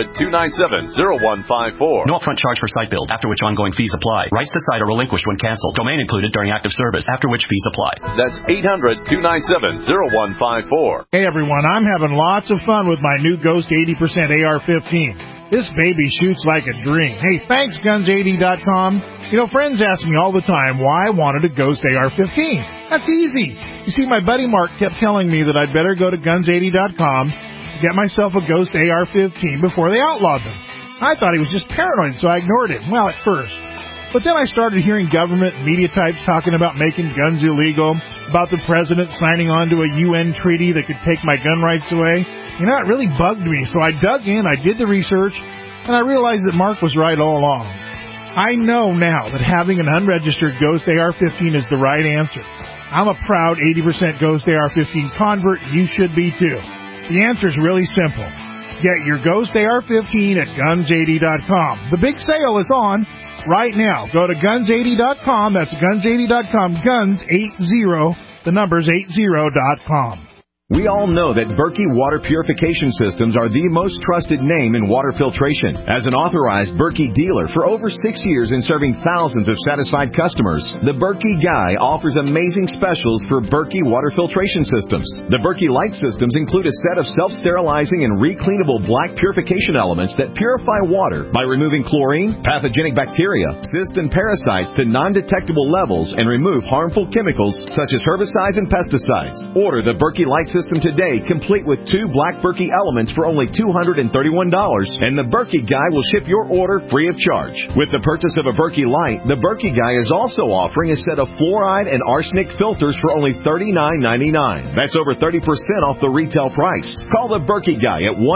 Speaker 19: 800-297-0154.
Speaker 20: No upfront charge for site build, after which ongoing fees apply. Rights to site are relinquished when canceled. Domain included during active service, after which fees apply.
Speaker 19: That's 800-297-0154.
Speaker 21: Hey everyone, I'm having lots of fun with my new Ghost 80% AR-15. This baby shoots like a dream. Hey, thanks Guns80.com. You know, friends ask me all the time why I wanted a Ghost AR-15. That's easy. You see, my buddy Mark kept telling me that I'd better go to Guns80.com to get myself a Ghost AR-15 before they outlawed them. I thought he was just paranoid, so I ignored him. Well, at first. But then I started hearing government and media types talking about making guns illegal, about the president signing on to a UN treaty that could take my gun rights away. You know, it really bugged me, so I dug in, I did the research, and I realized that Mark was right all along. I know now that having an unregistered Ghost AR-15 is the right answer. I'm a proud 80% Ghost AR-15 convert, and you should be too. The answer's really simple. Get your Ghost AR-15 at Guns80.com. The big sale is on right now. Go to Guns80.com. That's Guns80.com. Guns80. The number's 80.com.
Speaker 22: We all know that Berkey Water Purification Systems are the most trusted name in water filtration. As an authorized Berkey dealer for over 6 years and serving thousands of satisfied customers, the Berkey Guy offers amazing specials for Berkey Water Filtration Systems. The Berkey Light Systems include a set of self-sterilizing and recleanable black purification elements that purify water by removing chlorine, pathogenic bacteria, cysts, and parasites to non-detectable levels and remove harmful chemicals such as herbicides and pesticides. Order the Berkey Light System today, complete with 2 black Berkey elements for only $231, and the Berkey Guy will ship your order free of charge. With the purchase of a Berkey Light, the Berkey Guy is also offering a set of fluoride and arsenic filters for only $39.99. That's over 30% off the retail price. Call the Berkey Guy at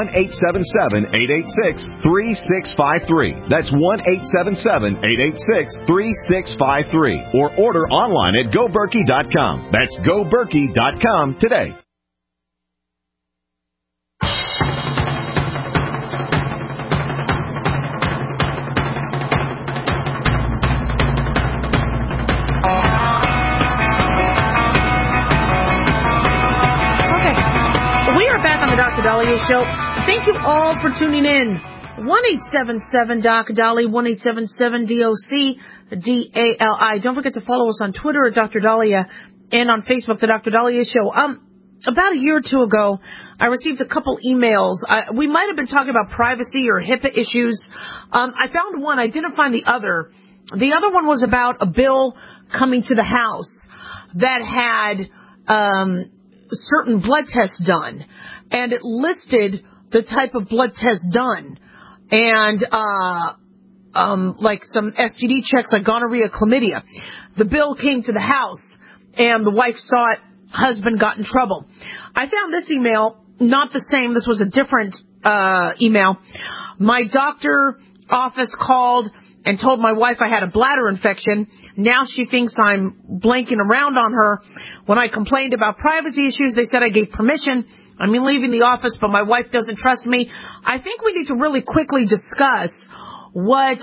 Speaker 22: 1-877-886-3653. That's 1-877-886-3653. Or order online at GoBerkey.com. That's GoBerkey.com today.
Speaker 3: show. Thank you all for tuning in. 1-877-DOC-DOLLY, 1-877-DOC-DALI. Don't forget to follow us on Twitter at Dr. Dahlia and on Facebook, The Dr. Dahlia Show. About a year or two ago, I received a couple emails. We might have been talking about privacy or HIPAA issues. I found one. I didn't find the other. The other one was about a bill coming to the House that had certain blood tests done, and it listed the type of blood test done, and like some STD checks like gonorrhea, chlamydia. The bill came to the House, and the wife saw it. Husband got in trouble. I found this email, not the same. This was a different email. My doctor office called and told my wife I had a bladder infection. Now she thinks I'm blanking around on her. When I complained about privacy issues, they said I gave permission. I'm leaving the office, but my wife doesn't trust me. I think we need to really quickly discuss what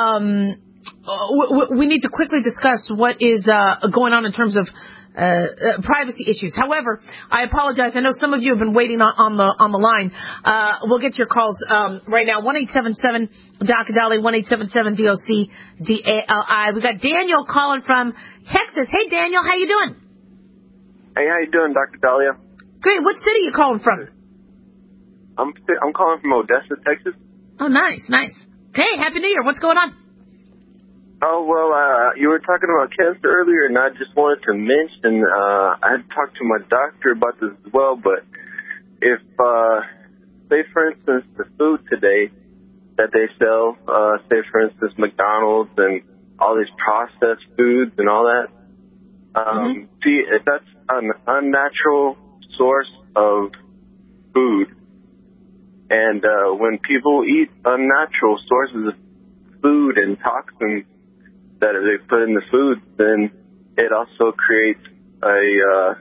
Speaker 3: we need to quickly discuss what is going on in terms of privacy issues. However, I apologize. I know some of you have been waiting on the line. We'll get to your calls right now. 1-877-DOC-DOLLY, 1-877-DOC-DALI. We got Daniel calling from Texas. Hey, Daniel, how you doing?
Speaker 1: Hey, how you doing, Dr. Dahlia?
Speaker 3: Great. What city are you calling from?
Speaker 1: I'm calling from Odessa, Texas.
Speaker 3: Oh, nice. Hey, Happy New Year. What's going on?
Speaker 1: Oh, well, you were talking about cancer earlier, and I just wanted to mention, I had talked to my doctor about this as well, but if, say, for instance, the food today that they sell, say, for instance, McDonald's and all these processed foods and all that, see, if that's an unnatural source of food, and when people eat unnatural sources of food and toxins that they put in the food, then it also creates a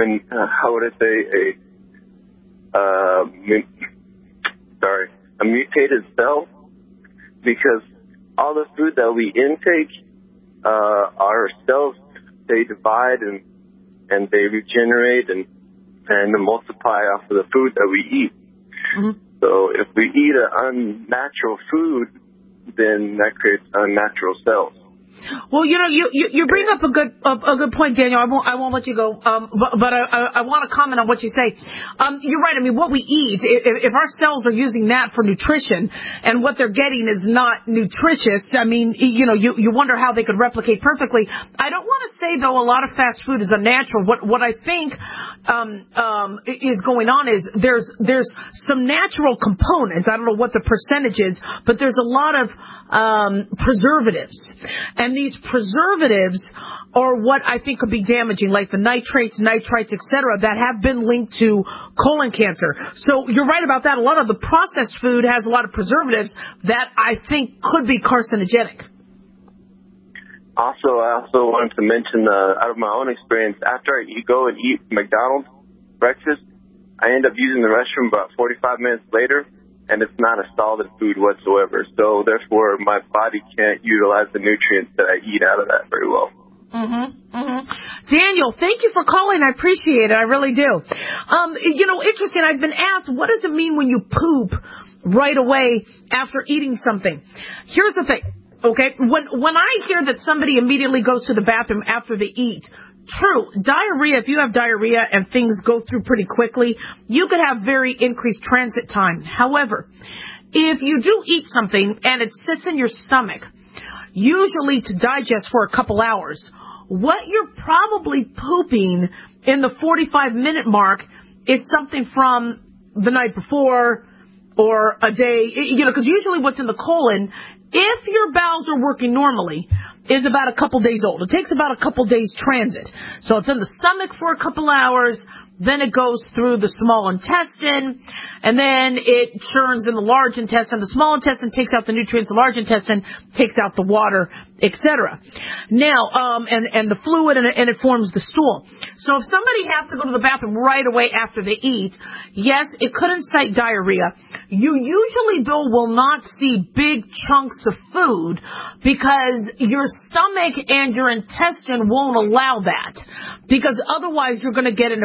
Speaker 1: mutated cell, because all the food that we intake, our cells, they divide and they regenerate and multiply off of the food that we eat. So if we eat an unnatural food, then that creates unnatural cells.
Speaker 3: Well, you bring up a good point, Daniel. I won't let you go. But I want to comment on what you say. You're right. I mean, what we eat, if our cells are using that for nutrition and what they're getting is not nutritious, I mean, you wonder how they could replicate perfectly. I don't want to say, though, a lot of fast food is unnatural. What I think is going on is there's some natural components. I don't know what the percentage is, but there's a lot of preservatives. And these preservatives are what I think could be damaging, like the nitrates, etc., that have been linked to colon cancer. So you're right about that. A lot of the processed food has a lot of preservatives that I think could be carcinogenic.
Speaker 1: Also, I also wanted to mention, out of my own experience, after I go and eat McDonald's breakfast, I end up using the restroom about 45 minutes later, and it's not a solid food whatsoever. So, therefore, my body can't utilize the nutrients that I eat out of that very well.
Speaker 3: Daniel, thank you for calling. I appreciate it. I really do. Interesting. I've been asked, what does it mean when you poop right away after eating something? Here's the thing. Okay, when I hear that somebody immediately goes to the bathroom after they eat, true, diarrhea, if you have diarrhea and things go through pretty quickly, you could have very increased transit time. However, if you do eat something and it sits in your stomach, usually to digest for a couple hours, what you're probably pooping in the 45-minute mark is something from the night before or a day, because usually what's in the colon, if your bowels are working normally, is about a couple days old. It takes about a couple days transit. So it's in the stomach for a couple hours, then it goes through the small intestine, and then it churns in the large intestine. The small intestine takes out the nutrients, the large intestine takes out the water, etc. Now, and the fluid, and it forms the stool. So if somebody has to go to the bathroom right away after they eat, yes, it could incite diarrhea. You usually, though, will not see big chunks of food because your stomach and your intestine won't allow that, because otherwise you're going to get an obstruction.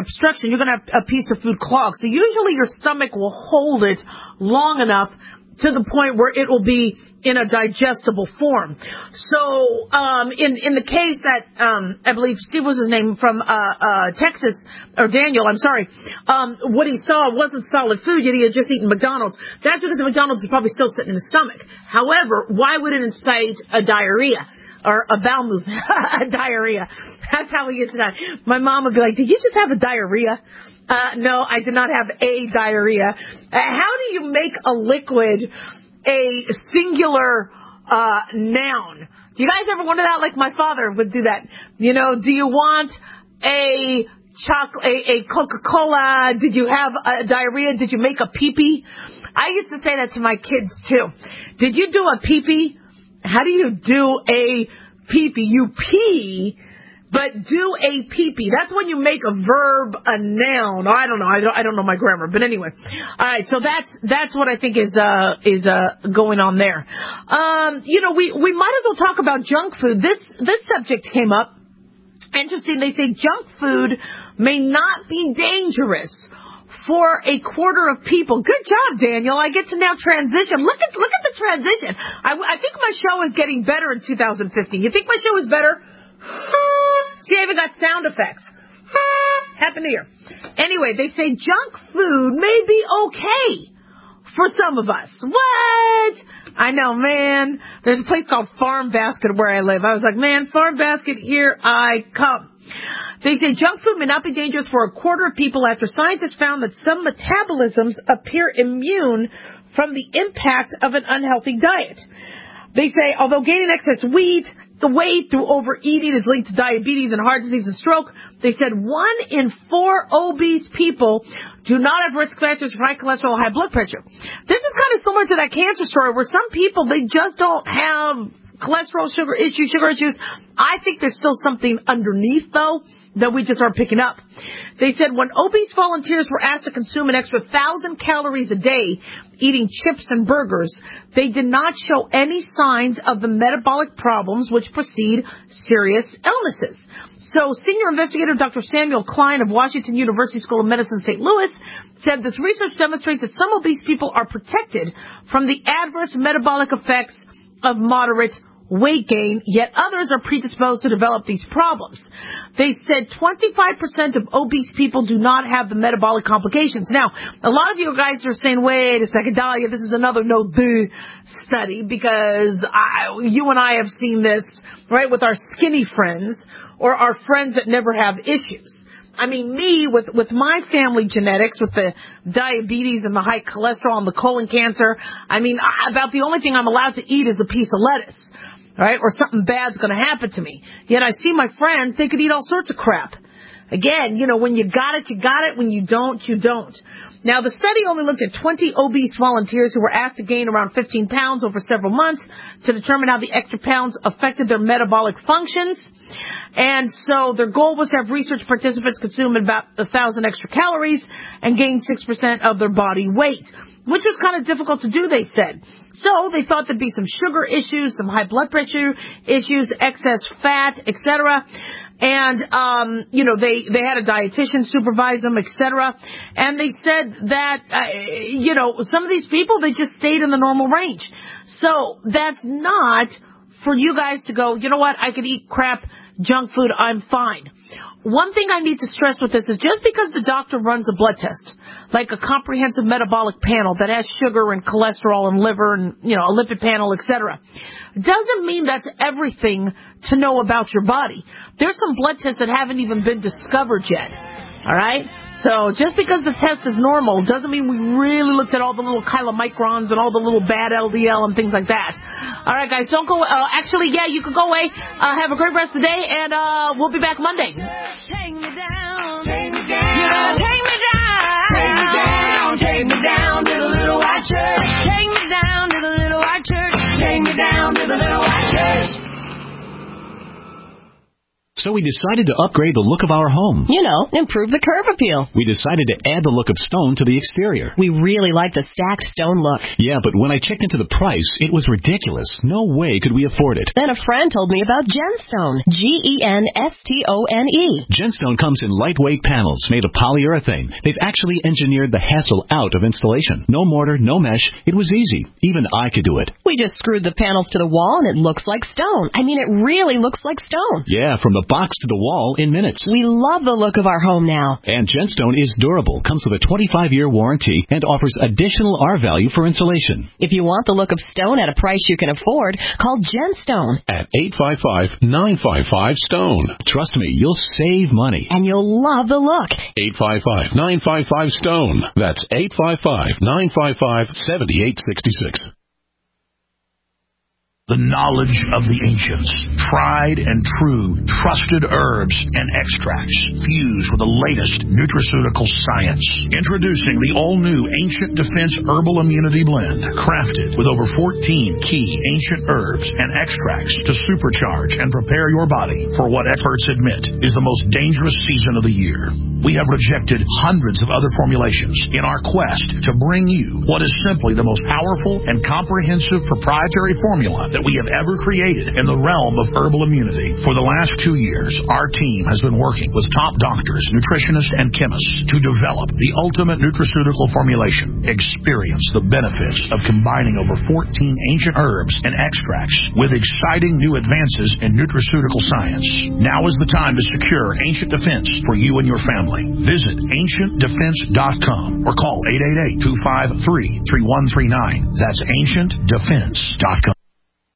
Speaker 3: digestion, you're going to have a piece of food clog. So usually your stomach will hold it long enough to the point where it will be in a digestible form. So, in the case that, I believe Steve was his name from, Texas, or Daniel, I'm sorry, what he saw wasn't solid food, yet he had just eaten McDonald's. That's because the McDonald's is probably still sitting in his stomach. However, why would it incite a diarrhea? Or a bowel movement, a diarrhea. That's how we get to that. My mom would be like, did you just have a diarrhea? No, I did not have a diarrhea. How do you make a liquid a singular noun? Do you guys ever wonder that? Like my father would do that. You know, do you want a Coca-Cola? Did you have a diarrhea? Did you make a pee-pee? I used to say that to my kids too. Did you do a pee-pee? How do you do a pee-pee? You pee, but do a pee-pee. That's when you make a verb a noun. I don't know. I don't know my grammar. But anyway. All right. So that's what I think is going on there. You know, we might as well talk about junk food. This subject came up. Interesting. They say junk food may not be dangerous for a quarter of people. Good job, Daniel. I get to now transition. Look at the transition. I think my show is getting better in 2015. You think my show is better? See, I even got sound effects. Happen here. Anyway, they say junk food may be okay for some of us. What? I know, man. There's a place called Farm Basket where I live. I was like, man, Farm Basket, here I come. They say junk food may not be dangerous for a quarter of people after scientists found that some metabolisms appear immune from the impact of an unhealthy diet. They say, although gaining excess weight through overeating is linked to diabetes and heart disease and stroke, they said 1 in 4 obese people do not have risk factors for high cholesterol or high blood pressure. This is kind of similar to that cancer story where some people, they just don't have cholesterol, sugar issues. I think there's still something underneath, though, that we just aren't picking up. They said when obese volunteers were asked to consume an extra 1,000 calories a day eating chips and burgers, they did not show any signs of the metabolic problems which precede serious illnesses. So senior investigator Dr. Samuel Klein of Washington University School of Medicine, St. Louis, said this research demonstrates that some obese people are protected from the adverse metabolic effects of moderate weight gain, yet others are predisposed to develop these problems. They said 25% of obese people do not have the metabolic complications. Now, a lot of you guys are saying, wait a second, Dahlia, this is another study, because you and I have seen this, right, with our skinny friends or our friends that never have issues. I mean, me, with my family genetics, with the diabetes and the high cholesterol and the colon cancer, I mean, about the only thing I'm allowed to eat is a piece of lettuce, right? Or something bad's going to happen to me. Yet I see my friends, they could eat all sorts of crap. Again, you know, when you got it, you got it. When you don't, you don't. Now, the study only looked at 20 obese volunteers who were asked to gain around 15 pounds over several months to determine how the extra pounds affected their metabolic functions. And so their goal was to have research participants consume about 1,000 extra calories and gain 6% of their body weight, which was kind of difficult to do, they said. So they thought there'd be some sugar issues, some high blood pressure issues, excess fat, etc. And, you know, they had a dietitian supervise them, etc. And they said that, you know, some of these people, they just stayed in the normal range. So that's not for you guys to go, you know what, I could eat crap, junk food, I'm fine. One thing I need to stress with this is just because the doctor runs a blood test, like a comprehensive metabolic panel that has sugar and cholesterol and liver and, you know, a lipid panel, etc., doesn't mean that's everything to know about your body. There's some blood tests that haven't even been discovered yet. All right? So just because the test is normal doesn't mean we really looked at all the little chylomicrons and all the little bad LDL and things like that. All right, guys, don't go. Actually, yeah, you can go away. Have a great rest of the day, and we'll be back Monday.
Speaker 2: Take me down. Take me down. You know, take me down. Take me down. Take me down to the little white church. Take me down to the little white church. Take me down to the little white church.
Speaker 6: So we decided to upgrade the look of our home.
Speaker 12: You know, improve the curb appeal.
Speaker 6: We decided to add the look of stone to the exterior.
Speaker 12: We really like the stacked stone look.
Speaker 6: Yeah, but when I checked into the price, it was ridiculous. No way could we afford it.
Speaker 12: Then a friend told me about Genstone. Genstone.
Speaker 6: Genstone comes in lightweight panels made of polyurethane. They've actually engineered the hassle out of installation. No mortar, no mesh. It was easy. Even I could do it.
Speaker 12: We just screwed the panels to the wall and it looks like stone. I mean, it really looks like stone.
Speaker 6: Yeah, from the box to the wall in minutes.
Speaker 12: We love the look of our home now.
Speaker 6: And Genstone is durable, comes with a 25-year warranty, and offers additional R value for installation.
Speaker 12: If you want the look of stone at a price you can afford, call Genstone
Speaker 7: at 855-955-STONE.
Speaker 6: Trust me, you'll save money.
Speaker 12: And you'll love the look.
Speaker 7: 855-955-STONE. That's 855-955-7866.
Speaker 23: The knowledge of the ancients, tried and true, trusted herbs and extracts fused with the latest nutraceutical science. Introducing the all-new Ancient Defense Herbal Immunity Blend, crafted with over 14 key ancient herbs and extracts to supercharge and prepare your body for what experts admit is the most dangerous season of the year. We have rejected hundreds of other formulations in our quest to bring you what is simply the most powerful and comprehensive proprietary formula that we have ever created in the realm of herbal immunity. For the last 2 years, our team has been working with top doctors, nutritionists, and chemists to develop the ultimate nutraceutical formulation. Experience the benefits of combining over 14 ancient herbs and extracts with exciting new advances in nutraceutical science. Now is the time to secure Ancient Defense for you and your family. Visit AncientDefense.com or call 888-253-3139. That's AncientDefense.com.